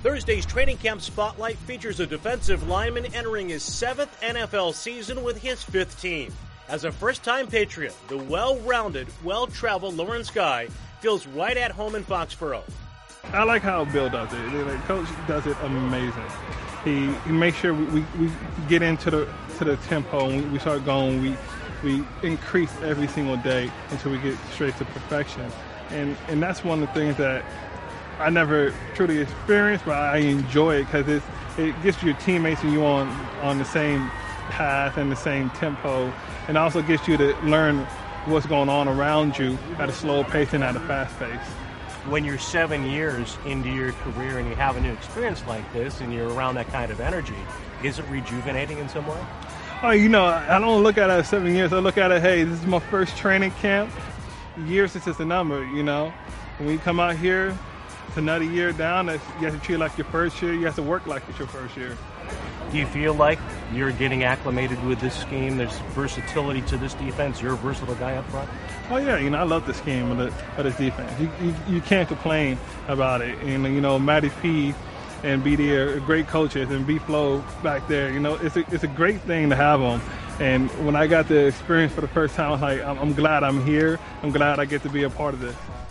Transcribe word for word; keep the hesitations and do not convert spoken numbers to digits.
Thursday's training camp spotlight features a defensive lineman entering his seventh N F L season with his fifth team. As a first-time Patriot, the well-rounded, well-traveled Lawrence Guy feels right at home in Foxborough. I like how Bill does it. The coach does it amazing. He, he makes sure we, we, we get into the to the tempo and we, we start going. We we increase every single day until we get straight to perfection. And and that's one of the things that I never truly experienced, but I enjoy it because it it gets your teammates and you on on the same path and the same tempo, and also gets you to learn what's going on around you at a slow pace and at a fast pace. When you're seven years into your career and you have a new experience like this and you're around that kind of energy, is it rejuvenating in some way? Oh, you know, I don't look at it as seven years. I look at it, hey, this is my first training camp. Years is just a number, you know. When you come out here, it's another year down. You have to treat it like your first year. You have to work like it's your first year. Do you feel like you're getting acclimated with this scheme? There's versatility to this defense. You're a versatile guy up front. Oh, yeah. You know, I love the scheme of, the, of this defense. You, you, you can't complain about it. And, you know, Matty P and B D are great coaches, and B Flow back there. You know, it's a, it's a great thing to have them. And when I got the experience for the first time, I was like, I'm, I'm glad I'm here. I'm glad I get to be a part of this.